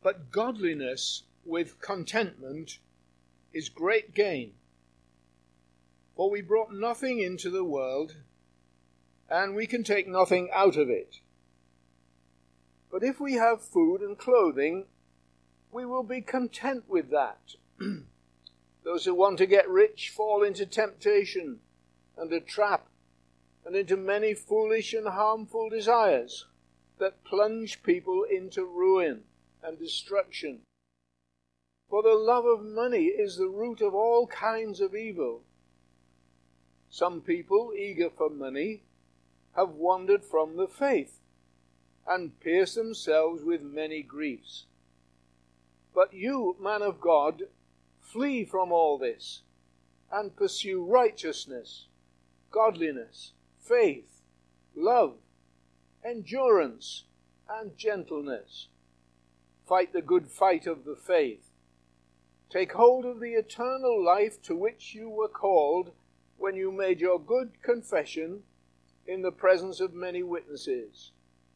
But godliness with contentment is great gain. For we brought nothing into the world, and we can take nothing out of it. But if we have food and clothing, we will be content with that. Those who want to get rich fall into temptation and a trap, and into many foolish and harmful desires that plunge people into ruin and destruction. For the love of money is the root of all kinds of evil. Some people, eager for money, have wandered from the faith and pierced themselves with many griefs. But you, man of God, flee from all this and pursue righteousness, godliness, faith, love, endurance, and gentleness. Fight the good fight of the faith. Take hold of the eternal life to which you were called when you made your good confession in the presence of many witnesses,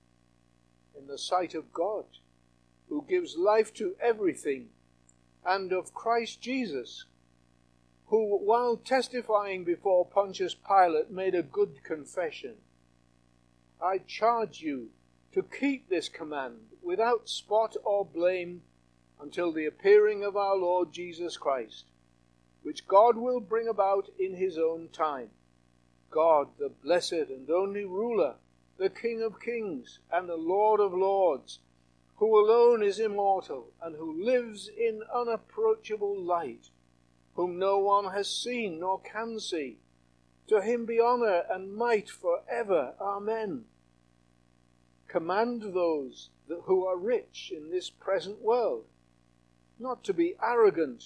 in the sight of God, who gives life to everything, and of Christ Jesus, who, while testifying before Pontius Pilate, made a good confession. I charge you to keep this command without spot or blame until the appearing of our Lord Jesus Christ, which God will bring about in his own time. God, the blessed and only ruler, the King of kings and the Lord of lords, who alone is immortal and who lives in unapproachable light, whom no one has seen nor can see. To him be honor and might for ever. Amen. Command those who are rich in this present world not to be arrogant,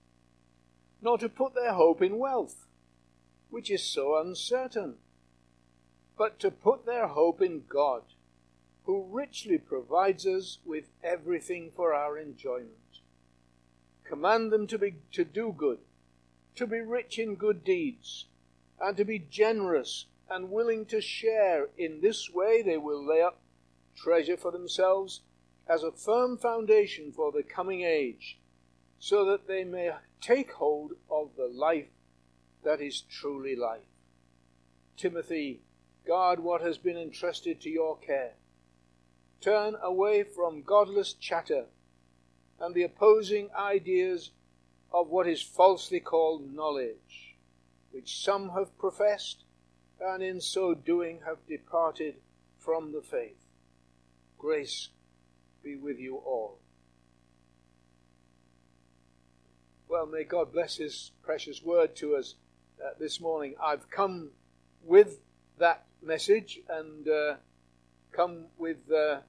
nor to put their hope in wealth, which is so uncertain, but to put their hope in God, who richly provides us with everything for our enjoyment. Command them to do good, to be rich in good deeds, and to be generous and willing to share. In this way they will lay up treasure for themselves as a firm foundation for the coming age, so that they may take hold of the life that is truly life. Timothy, guard what has been entrusted to your care. Turn away from godless chatter and the opposing ideas of what is falsely called knowledge, which some have professed, and in so doing have departed from the faith. Grace be with you all. Well, may God bless his precious word to us this morning. I've come with that message and come with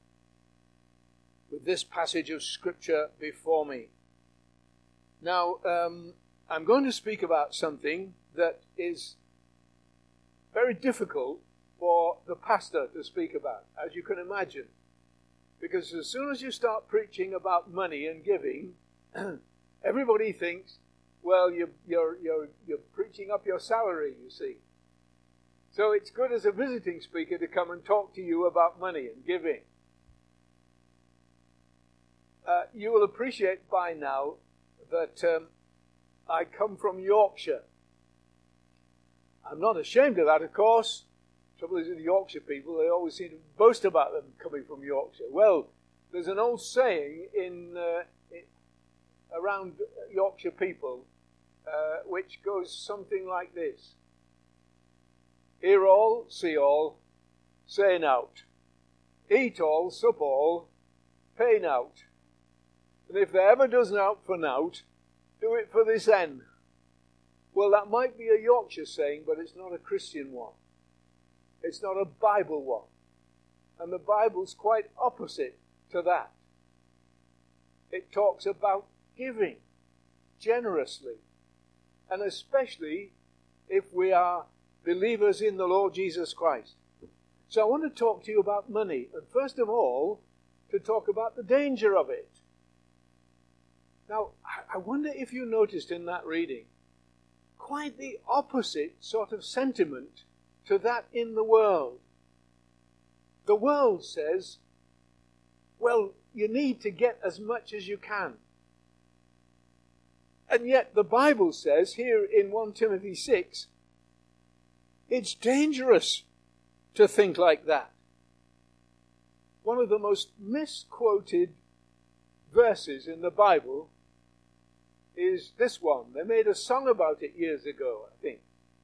this passage of Scripture before me. Now, I'm going to speak about something that is very difficult for the pastor to speak about, as you can imagine. Because as soon as you start preaching about money and giving, everybody thinks, well, you're preaching up your salary, you see. So it's good as a visiting speaker to come and talk to you about money and giving. You will appreciate by now that I come from Yorkshire. I'm not ashamed of that, of course. The trouble is with Yorkshire people, they always seem to boast about them coming from Yorkshire. Well, there's an old saying around Yorkshire people which goes something like this. Hear all, see all, say nowt. Eat all, sup all, pay nowt. And if there ever does nowt for nowt, do it for this end. Well, that might be a Yorkshire saying, but it's not a Christian one. It's not a Bible one. And the Bible's quite opposite to that. It talks about giving generously, and especially if we are believers in the Lord Jesus Christ. So I want to talk to you about money, and first of all, to talk about the danger of it. Now, I wonder if you noticed in that reading quite the opposite sort of sentiment to that in the world. The world says, well, you need to get as much as you can. And yet the Bible says here in 1 Timothy 6, it's dangerous to think like that. One of the most misquoted verses in the Bible is this one. They made a song about it years ago, I think.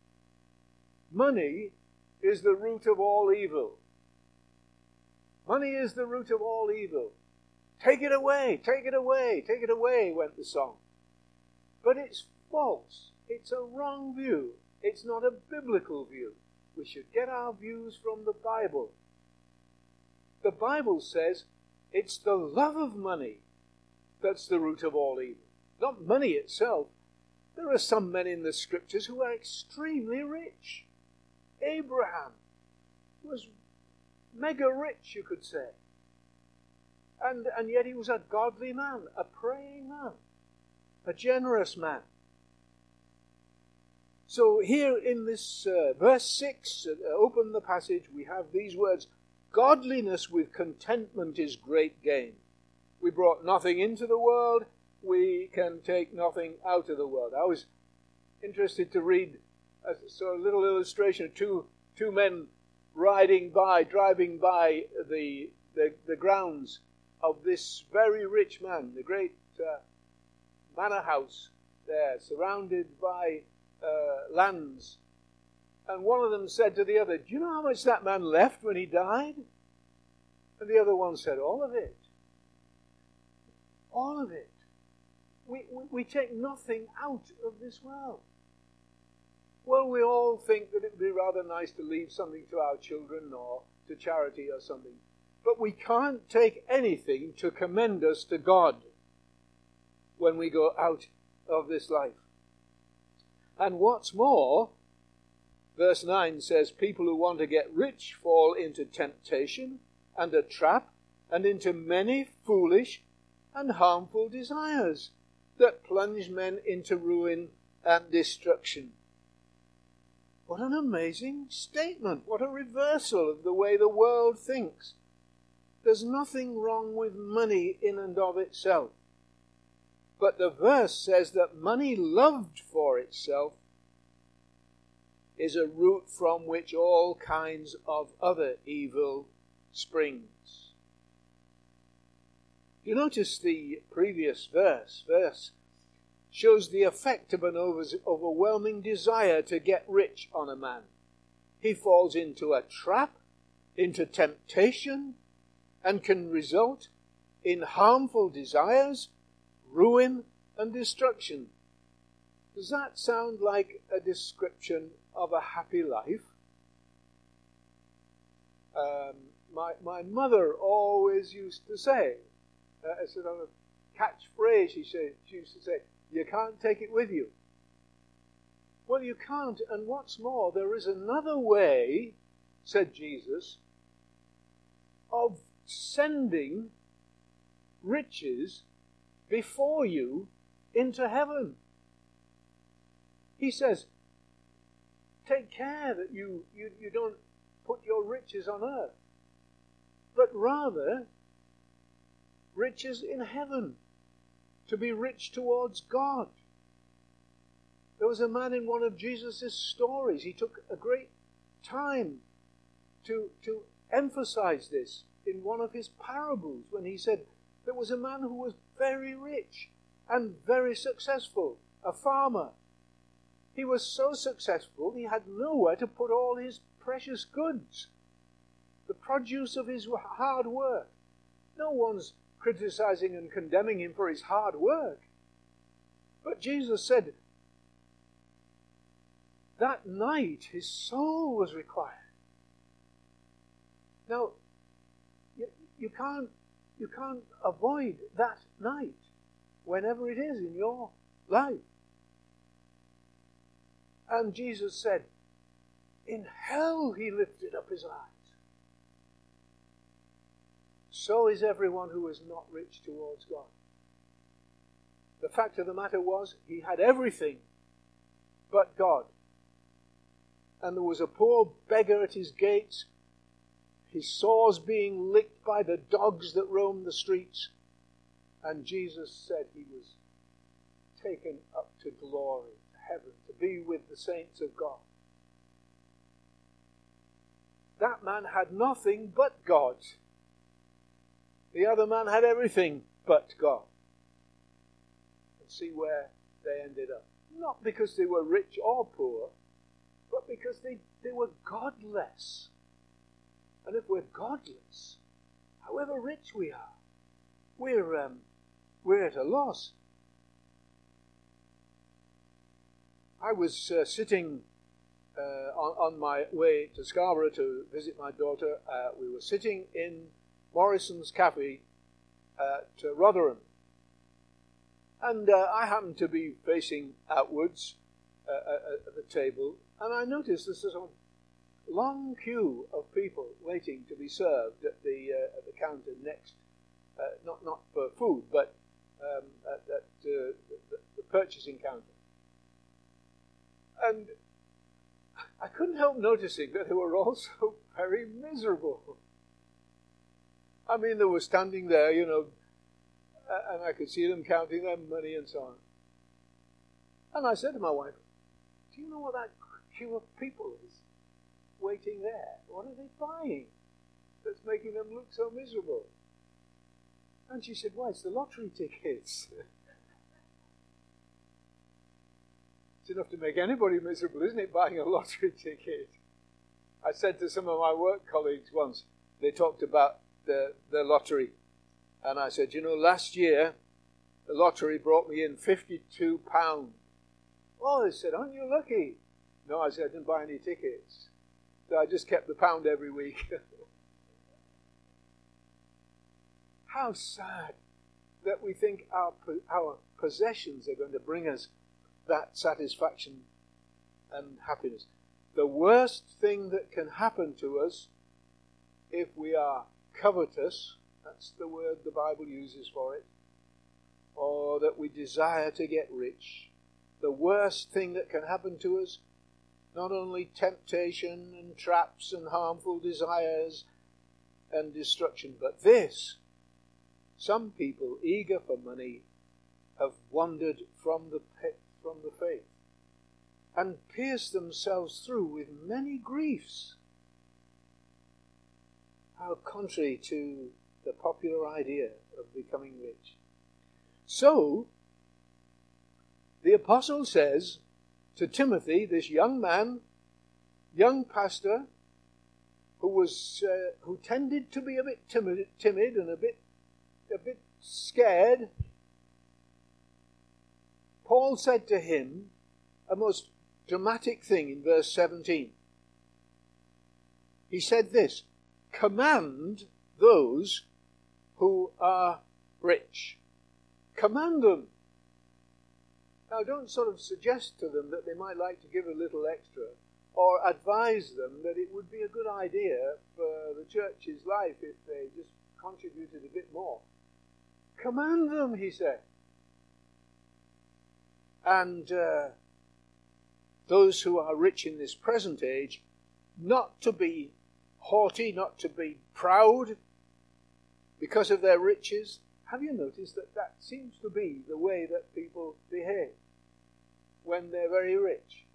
Money is the root of all evil. Money is the root of all evil. Take it away, take it away, take it away, went the song. But it's false. It's a wrong view. It's not a biblical view. We should get our views from the Bible. The Bible says it's the love of money that's the root of all evil. Not money itself. There are some men in the Scriptures who are extremely rich. Abraham was mega rich, you could say. And yet he was a godly man, a praying man, a generous man. So here in this verse 6, open the passage, we have these words, godliness with contentment is great gain. We brought nothing into the world, we can take nothing out of the world. I was interested to read a little illustration of two men driving by the grounds of this very rich man, the great manor house there, surrounded by lands. And one of them said to the other, do you know how much that man left when he died? And the other one said, all of it. All of it. We take nothing out of this world. Well, we all think that it would be rather nice to leave something to our children or to charity or something. But we can't take anything to commend us to God when we go out of this life. And what's more, verse 9 says, people who want to get rich fall into temptation and a trap and into many foolish and harmful desires that plunge men into ruin and destruction. What an amazing statement. What a reversal of the way the world thinks. There's nothing wrong with money in and of itself. But the verse says that money loved for itself is a root from which all kinds of other evil springs. You notice the previous verse shows the effect of an overwhelming desire to get rich on a man. He falls into a trap, into temptation, and can result in harmful desires, ruin, and destruction. Does that sound like a description of a happy life? My mother always used to say, a sort of catchphrase, she used to say, you can't take it with you. Well, you can't, and what's more, there is another way, said Jesus, of sending riches before you into heaven. He says, take care that you don't put your riches on earth, but rather riches in heaven, to be rich towards God. There was a man in one of Jesus' stories. He took a great time to emphasize this in one of his parables when he said there was a man who was very rich and very successful, a farmer. He was so successful he had nowhere to put all his precious goods, the produce of his hard work. No one's criticizing and condemning him for his hard work. But Jesus said, that night his soul was required. Now, you can't avoid that night, whenever it is in your life. And Jesus said, in hell he lifted up his eyes. So is everyone who is not rich towards God. The fact of the matter was, he had everything but God. And there was a poor beggar at his gates. his sores being licked by the dogs that roamed the streets. And Jesus said he was taken up to glory, to heaven, to be with the saints of God. That man had nothing but God. The other man had everything but God. And see where they ended up. Not because they were rich or poor, but because they were godless. And if we're godless, however rich we are, we're at a loss. I was sitting on my way to Scarborough to visit my daughter. We were sitting in Morrison's Cafe at Rotherham. And I happened to be facing outwards at the table, and I noticed there's a long queue of people waiting to be served at the counter next, not for food, but at the purchasing counter. And I couldn't help noticing that they were all so very miserable. I mean, they were standing there, and I could see them counting their money and so on. And I said to my wife, do you know what that queue of people is waiting there? What are they buying that's making them look so miserable? And she said, why, it's the lottery tickets. It's enough to make anybody miserable, isn't it, buying a lottery ticket? I said to some of my work colleagues once, they talked about the lottery. And I said, last year, the lottery brought me in £52. Oh, they said, aren't you lucky? No, I said, I didn't buy any tickets. So I just kept the pound every week. How sad that we think our possessions are going to bring us that satisfaction and happiness. The worst thing that can happen to us if we are covetous, that's the word the Bible uses for it, or that we desire to get rich. The worst thing that can happen to us, not only temptation and traps and harmful desires and destruction, but this. Some people, eager for money, have wandered from the faith and pierced themselves through with many griefs. How contrary to the popular idea of becoming rich. So, the apostle says to Timothy, this young man, young pastor, who tended to be a bit timid and a bit scared, Paul said to him a most dramatic thing in verse 17. He said this, command those who are rich. Command them. Now don't sort of suggest to them that they might like to give a little extra, or advise them that it would be a good idea for the church's life if they just contributed a bit more. Command them, he said. And those who are rich in this present age, not to be haughty, not to be proud because of their riches. Have you noticed that seems to be the way that people behave when they're very rich?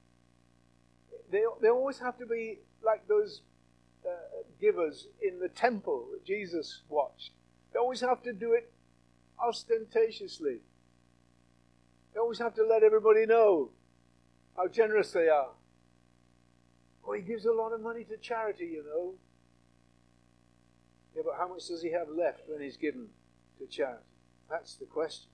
They always have to be like those givers in the temple that Jesus watched. They always have to do it ostentatiously. They always have to let everybody know how generous they are. Oh, he gives a lot of money to charity, Yeah, but how much does he have left when he's given to charity? That's the question.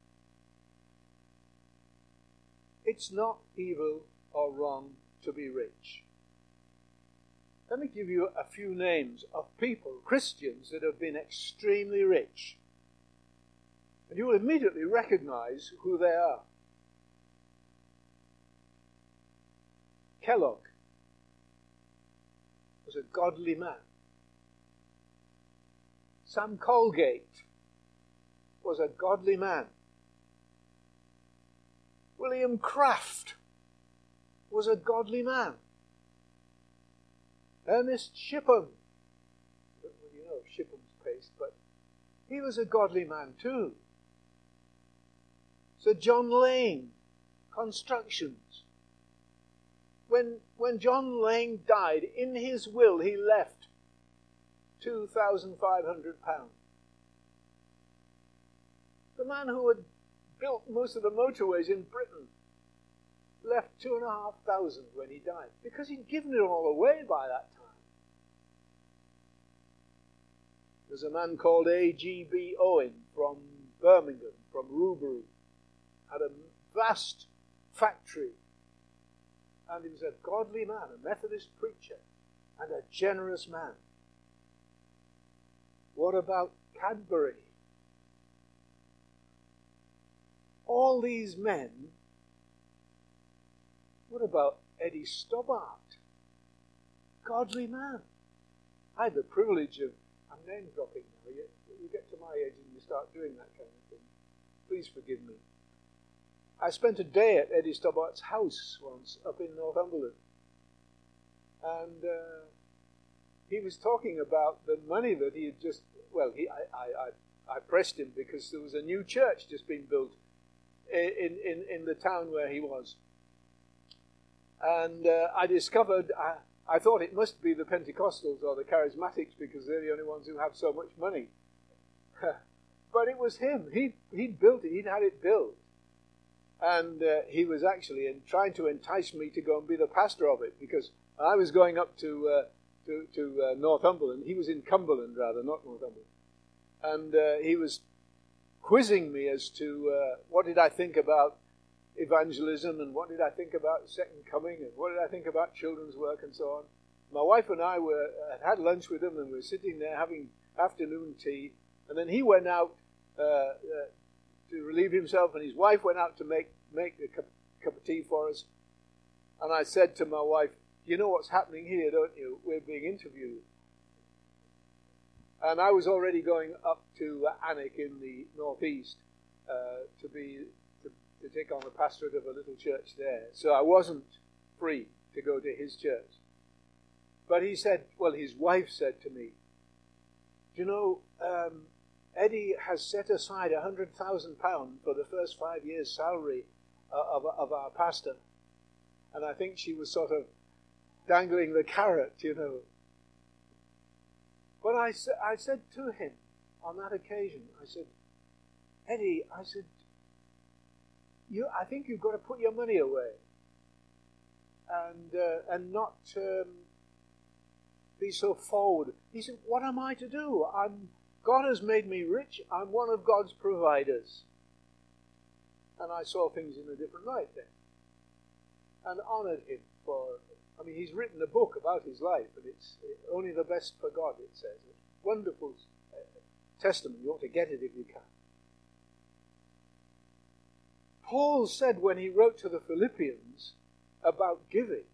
It's not evil or wrong to be rich. Let me give you a few names of people, Christians, that have been extremely rich. And you will immediately recognize who they are. Kellogg was a godly man. Sam Colgate was a godly man. William Kraft was a godly man. Ernest Shippen of Shipham's Paste, but he was a godly man too. Sir John Lane, Constructions. When John Lane died, in his will he left £2,500. The man who had built most of the motorways in Britain left 2,500 when he died, because he'd given it all away by that time. There's a man called A.G.B. Owen from Birmingham, from Rubery, had a vast factory, and he was a godly man, a Methodist preacher, and a generous man. What about Cadbury? All these men. What about Eddie Stobbart? Godly man. I had the privilege of, I'm name dropping now, you get to my age and you start doing that kind of thing. Please forgive me. I spent a day at Eddie Stobbart's house once up in Northumberland, and he was talking about the money that he had just, well, I pressed him because there was a new church just being built in the town where he was. And I discovered, I thought it must be the Pentecostals or the Charismatics because they're the only ones who have so much money. But it was him. He'd built it. He'd had it built. And he was actually trying to entice me to go and be the pastor of it, because I was going up to Northumberland. He was in Cumberland, rather, not Northumberland. And he was quizzing me as to what did I think about evangelism, and what did I think about the second coming, and what did I think about children's work, and so on. My wife and I had lunch with him, and we were sitting there having afternoon tea, and then he went out to relieve himself, and his wife went out to make a cup of tea for us. And I said to my wife, "You know what's happening here, don't you? We're being interviewed." And I was already going up to Alnwick in the northeast to take on the pastorate of a little church there. So I wasn't free to go to his church. But he said, well, his wife said to me, "You know, Eddie has set aside £100,000 for the first 5 years' salary of our pastor." And I think she was sort of dangling the carrot, you know. But I said to him on that occasion, I said, "Eddie," I said, I think you've got to put your money away and not be so forward. He said, "What am I to do? God has made me rich. I'm one of God's providers." And I saw things in a different light then, and honoured him for. I mean, he's written a book about his life, and it's only the best for God, it says. A wonderful testament. You ought to get it if you can. Paul said when he wrote to the Philippians about giving,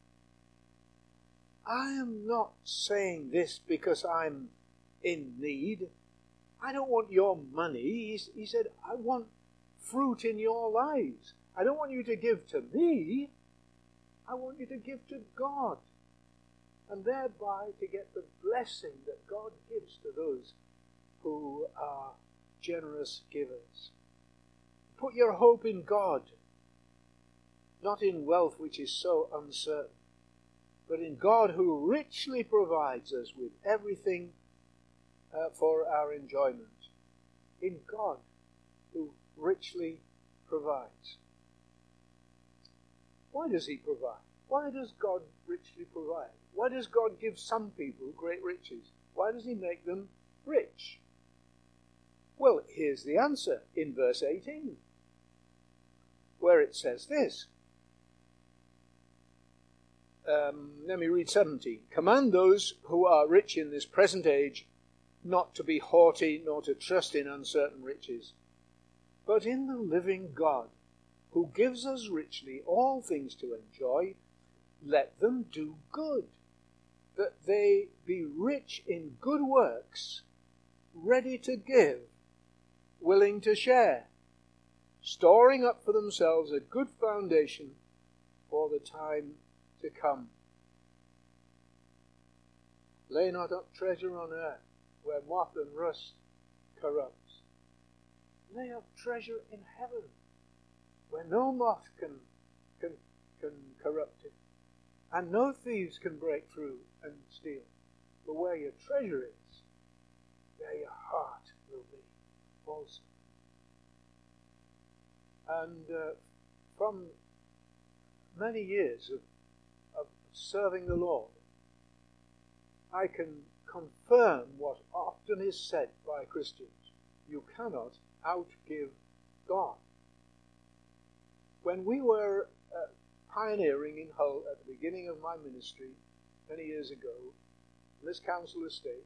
"I am not saying this because I'm in need. I don't want your money." He said, "I want fruit in your lives. I don't want you to give to me. I want you to give to God, and thereby to get the blessing that God gives to those who are generous givers." Put your hope in God, not in wealth which is so uncertain, but in God who richly provides us with everything for our enjoyment. In God who richly provides. Why does he provide? Why does God richly provide? Why does God give some people great riches? Why does he make them rich? Well, here's the answer in verse 18, where it says this. Let me read 17. "Command those who are rich in this present age not to be haughty, nor to trust in uncertain riches, but in the living God, who gives us richly all things to enjoy. Let them do good, that they be rich in good works, ready to give, willing to share, storing up for themselves a good foundation for the time to come. Lay not up treasure on earth, where moth and rust corrupts. Lay up treasure in heaven, where no moth can corrupt it, and no thieves can break through and steal. But where your treasure is, there your heart will be also. And from many years of serving the Lord, I can confirm what often is said by Christians. You cannot outgive God. When we were pioneering in Hull at the beginning of my ministry many years ago, in this council estate,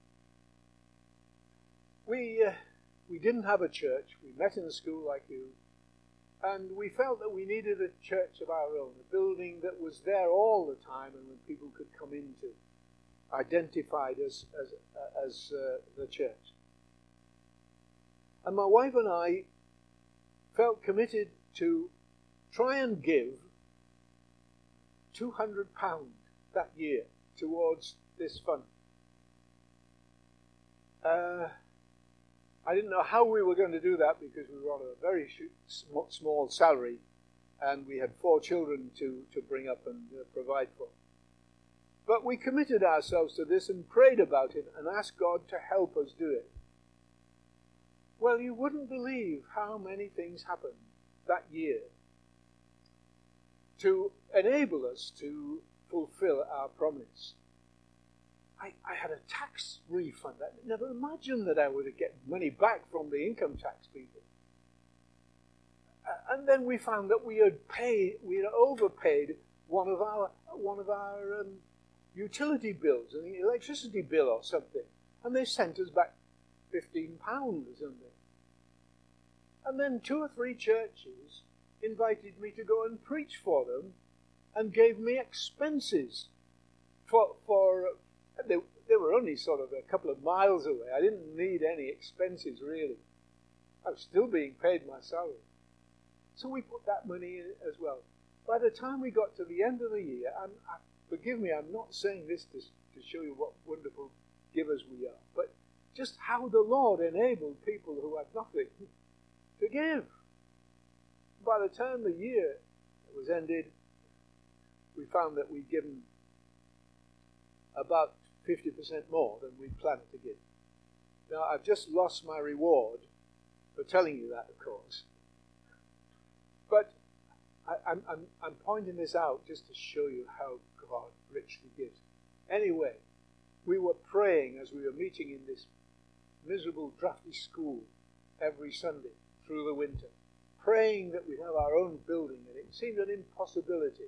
we didn't have a church. We met in a school like you, and we felt that we needed a church of our own, a building that was there all the time and when people could come into, identified as the church. And my wife and I felt committed to try and give £200 that year towards this fund. I didn't know how we were going to do that because we were on a very small salary and we had 4 children to bring up and provide for. But we committed ourselves to this and prayed about it and asked God to help us do it. Well, you wouldn't believe how many things happened that year to enable us to fulfill our promise. I had a tax refund. I never imagined that I would get money back from the income tax people. And then we found that we had overpaid one of our utility bills, an electricity bill or something, and they sent us back £15 or something. And then 2 or 3 churches invited me to go and preach for them and gave me expenses they were only sort of a couple of miles away. I didn't need any expenses really. I was still being paid my salary. So we put that money in as well. By the time we got to the end of the year, and forgive me, I'm not saying this to show you what wonderful givers we are, but just how the Lord enabled people who had nothing to give. By the time the year was ended, we found that we'd given about 50% more than we planned to give. Now, I've just lost my reward for telling you that, of course. But I'm pointing this out just to show you how God richly gives. Anyway, we were praying as we were meeting in this miserable, drafty school every Sunday through the winter, praying that we'd have our own building, and it seemed an impossibility.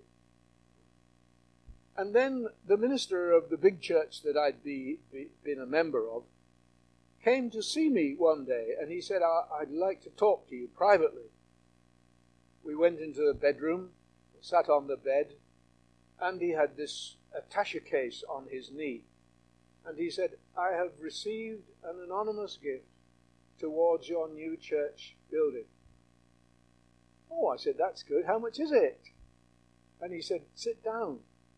And then the minister of the big church that I'd been a member of came to see me one day, and he said, I'd like to talk to you privately. We went into the bedroom, sat on the bed, and he had this attache case on his knee. And he said, I have received an anonymous gift towards your new church building. Oh, I said, that's good. How much is it? And he said, sit down.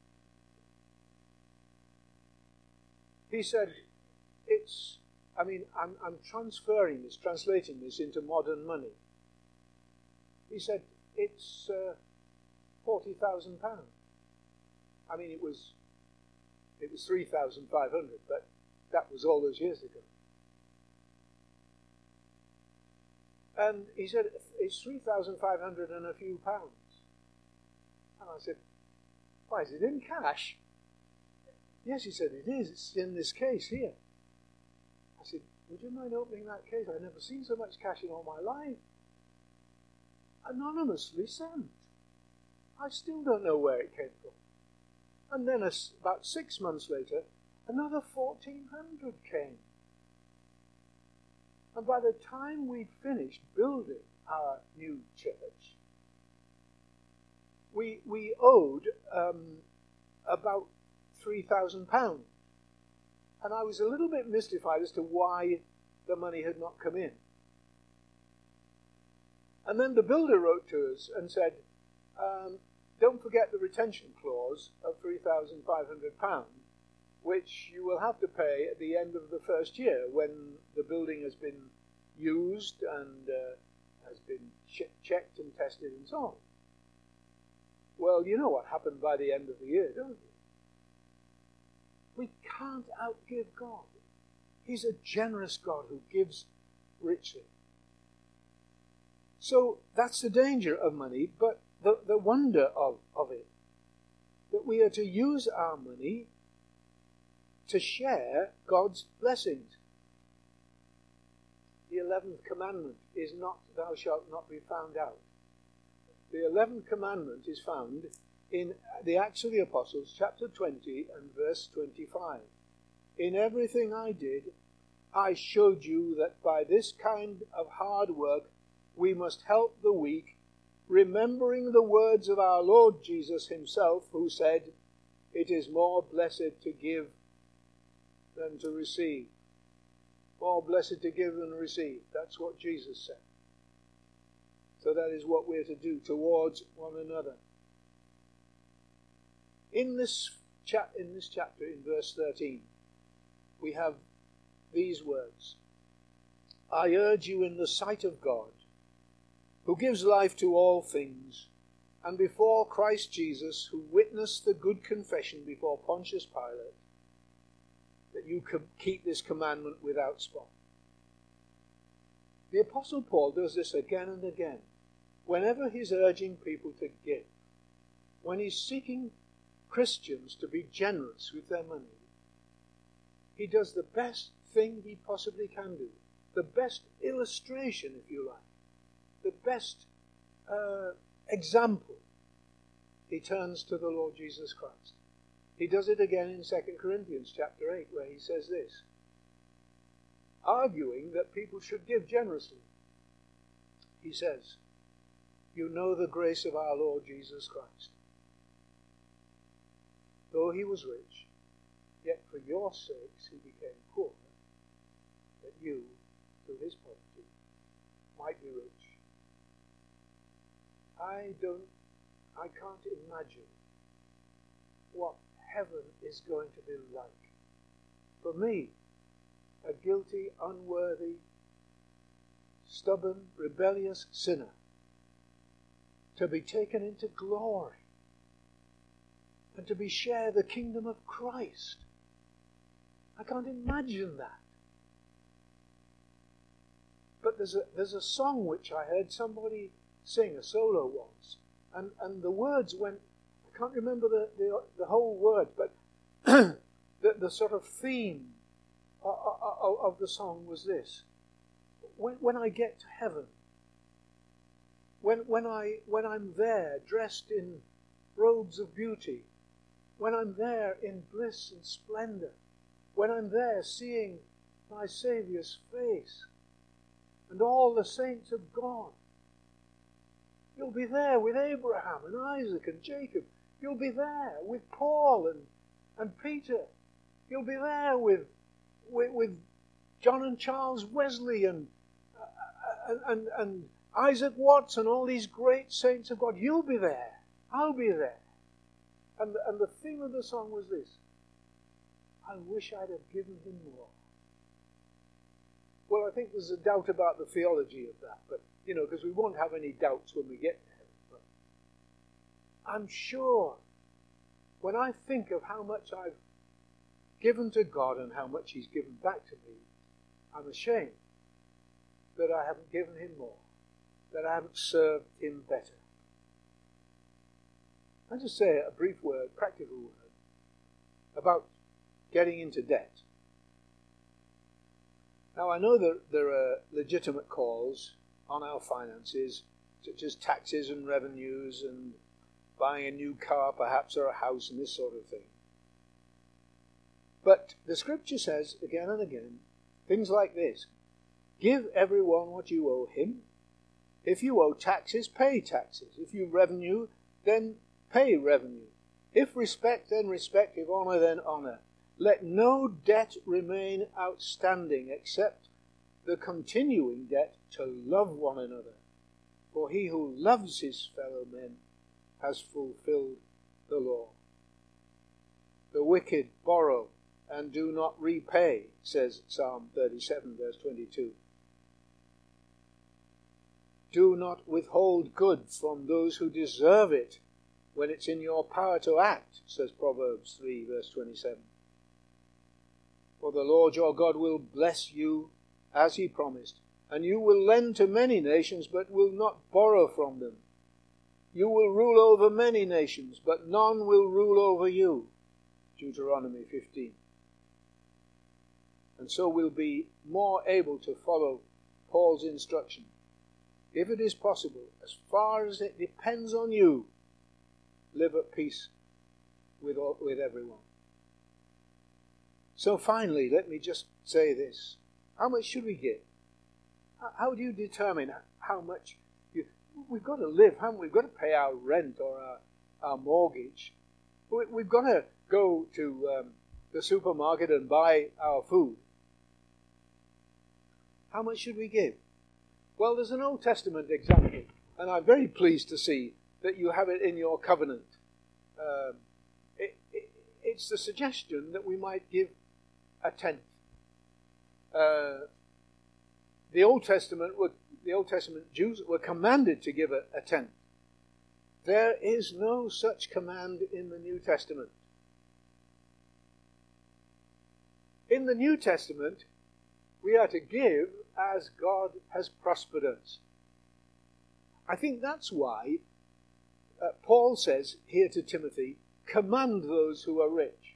He said, I'm translating this into modern money. He said, it's £40,000. I mean, it was 3,500, but that was all those years ago. And he said, it's 3,500 and a few pounds. And I said, why, is it in cash? Yes, he said, it is. It's in this case here. I said, would you mind opening that case? I've never seen so much cash in all my life. Anonymously sent. I still don't know where it came from. And then about 6 months later, another 1,400 came. And by the time we'd finished building our new church, we owed about £3,000. And I was a little bit mystified as to why the money had not come in. And then the builder wrote to us and said, don't forget the retention clause of £3,500. which you will have to pay at the end of the first year when the building has been used and has been checked and tested and so on. Well, you know what happened by the end of the year, don't you? We can't outgive God. He's a generous God who gives richly. So that's the danger of money, but the wonder of it, that we are to use our money to share God's blessings. The 11th commandment is not, thou shalt not be found out. The 11th commandment is found in the Acts of the Apostles, chapter 20 and verse 25. In everything I did, I showed you that by this kind of hard work we must help the weak, remembering the words of our Lord Jesus himself, who said, it is more blessed to give than to receive. More blessed to give than receive. That's what Jesus said. So that is what we're to do towards one another. In this chapter, in verse 13, we have these words. I urge you in the sight of God, who gives life to all things, and before Christ Jesus, who witnessed the good confession before Pontius Pilate, that you keep this commandment without spot. The Apostle Paul does this again and again. Whenever he's urging people to give, when he's seeking Christians to be generous with their money, he does the best thing he possibly can do. The best illustration, if you like. The best example. He turns to the Lord Jesus Christ. He does it again in 2 Corinthians chapter 8, where he says this, arguing that people should give generously. He says, you know the grace of our Lord Jesus Christ. Though he was rich, yet for your sakes he became poor, that you, through his poverty, might be rich. I can't imagine what heaven is going to be like. For me, a guilty, unworthy, stubborn, rebellious sinner, to be taken into glory and to share the kingdom of Christ. I can't imagine that. But there's a song which I heard somebody sing, a solo once, and the words went, I can't remember the whole word, but the sort of theme of the song was this. When I get to heaven, when I'm there dressed in robes of beauty, when I'm there in bliss and splendor, when I'm there seeing my Saviour's face and all the saints of God, you'll be there with Abraham and Isaac and Jacob. You'll be there with Paul and Peter. You'll be there with John and Charles Wesley and Isaac Watts and all these great saints of God. You'll be there. I'll be there. And the theme of the song was this. I wish I'd have given him more. Well, I think there's a doubt about the theology of that, but, because we won't have any doubts when we get to heaven. But I'm sure when I think of how much I've given to God and how much he's given back to me, I'm ashamed that I haven't given him more, that I haven't served him better. I'll just say a brief word, practical word, about getting into debt. Now, I know that there are legitimate calls on our finances, such as taxes and revenues and buying a new car perhaps, or a house and this sort of thing. But the scripture says again and again things like this. Give everyone what you owe him. If you owe taxes, pay taxes. If you revenue, then pay revenue. If respect, then respect. If honor, then honor. Let no debt remain outstanding except the continuing debt to love one another. For he who loves his fellow men has fulfilled the law. The wicked borrow and do not repay, says Psalm 37, verse 22. Do not withhold good from those who deserve it when it's in your power to act, says Proverbs 3, verse 27. For the Lord your God will bless you as he promised, and you will lend to many nations, but will not borrow from them. You will rule over many nations, but none will rule over you. Deuteronomy 15. And so we'll be more able to follow Paul's instruction. If it is possible, as far as it depends on you, live at peace with everyone. So finally, let me just say this. How much should we give? How do you determine how much? We've got to live, haven't we? We've got to pay our rent or our mortgage. We've got to go to the supermarket and buy our food. How much should we give? Well, there's an Old Testament example, and I'm very pleased to see that you have it in your covenant. It's the suggestion that we might give a tenth. The Old Testament Jews were commanded to give a tenth. There is no such command in the New Testament. In the New Testament, we are to give as God has prospered us. I think that's why Paul says here to Timothy, command those who are rich.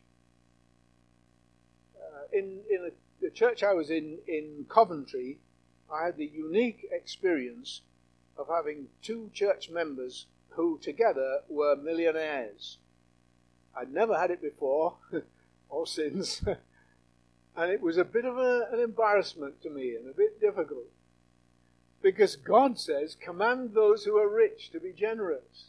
In the church I was in Coventry, I had the unique experience of having two church members who together were millionaires. I'd never had it before or since, and it was a bit of an embarrassment to me and a bit difficult, because God says, command those who are rich to be generous.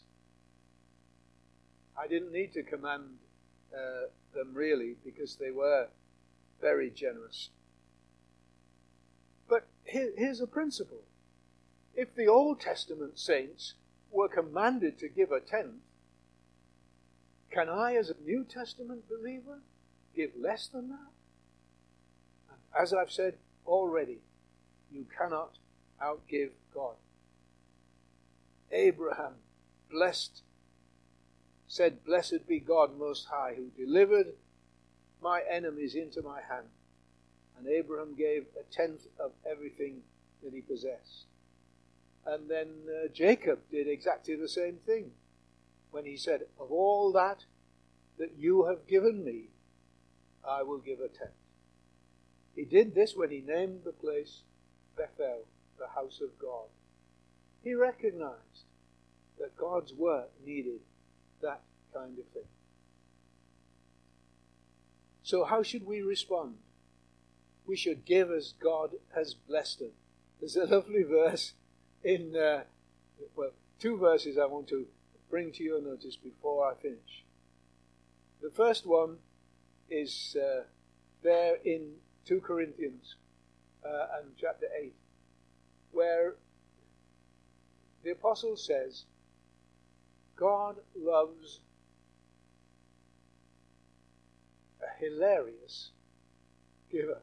I didn't need to command them really, because they were very generous. But here's a principle. If the Old Testament saints were commanded to give a tenth, can I, as a New Testament believer, give less than that? And as I've said already, you cannot outgive God. Abraham, said, blessed be God Most High, who delivered my enemies into my hand. And Abraham gave a tenth of everything that he possessed. And then Jacob did exactly the same thing when he said, of all that you have given me, I will give a tenth. He did this when he named the place Bethel, the house of God. He recognized that God's work needed that kind of thing. So how should we respond? We should give as God has blessed us. There's a lovely verse in, two verses I want to bring to your notice before I finish. The first one is there in 2 Corinthians and chapter 8, where the apostle says, God loves a hilarious giver.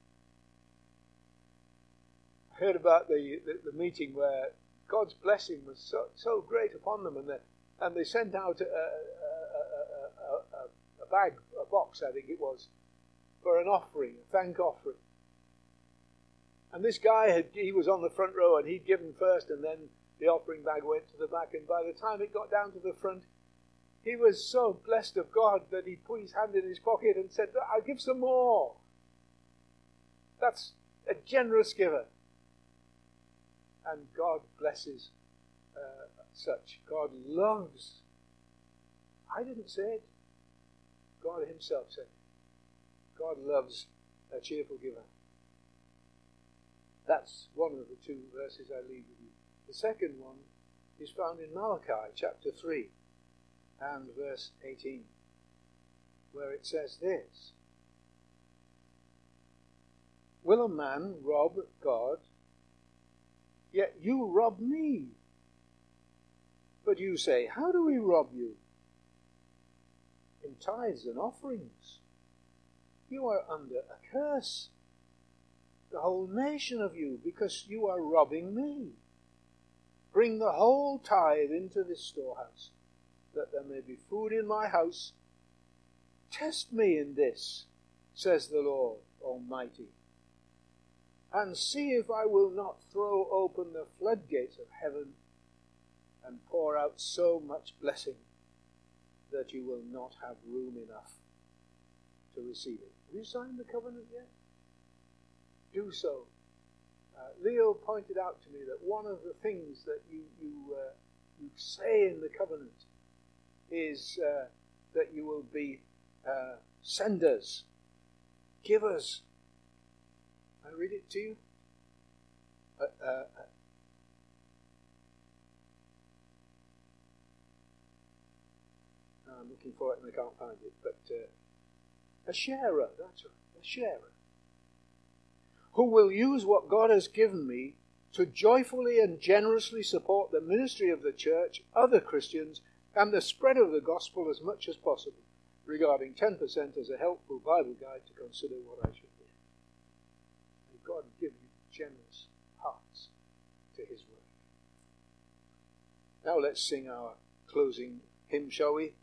I heard about the meeting where God's blessing was so great upon them, and they sent out a box, I think it was, for an offering, a thank offering. And this guy he was on the front row, and he'd given first, and then the offering bag went to the back, and by the time it got down to the front, he was so blessed of God that he put his hand in his pocket and said, I'll give some more. That's a generous giver. And God blesses such. God loves. I didn't say it. God himself said it. God loves a cheerful giver. That's one of the two verses I leave with you. The second one is found in Malachi chapter 3 and verse 18, where it says this: Will a man rob God? Yet you rob me. But you say, how do we rob you? In tithes and offerings. You are under a curse, the whole nation of you, because you are robbing me. Bring the whole tithe into this storehouse, that there may be food in my house. Test me in this, says the Lord Almighty, and see if I will not throw open the floodgates of heaven and pour out so much blessing that you will not have room enough to receive it. Have you signed the covenant yet? Do so. Leo pointed out to me that one of the things that you say in the covenant is that you will be senders, givers. I read it to you. I'm looking for it and I can't find it. But a sharer, that's right, a sharer, who will use what God has given me to joyfully and generously support the ministry of the church, other Christians, and the spread of the gospel as much as possible, regarding 10% as a helpful Bible guide to consider what I should do. May God give you generous hearts to his work. Now let's sing our closing hymn, shall we?